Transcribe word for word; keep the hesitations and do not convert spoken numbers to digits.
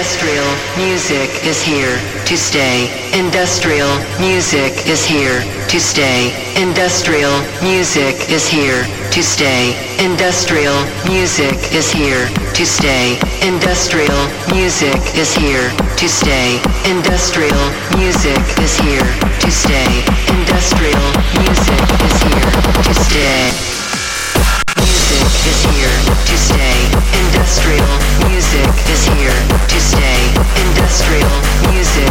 Industrial music is here to stay. Industrial music is here to stay. Industrial music is here to stay. Industrial music is here to stay. Industrial music is here to stay. Industrial music is here to stay. Industrial music is here to stay. Music is here to stay. Industrial music is here to stay. Industrial music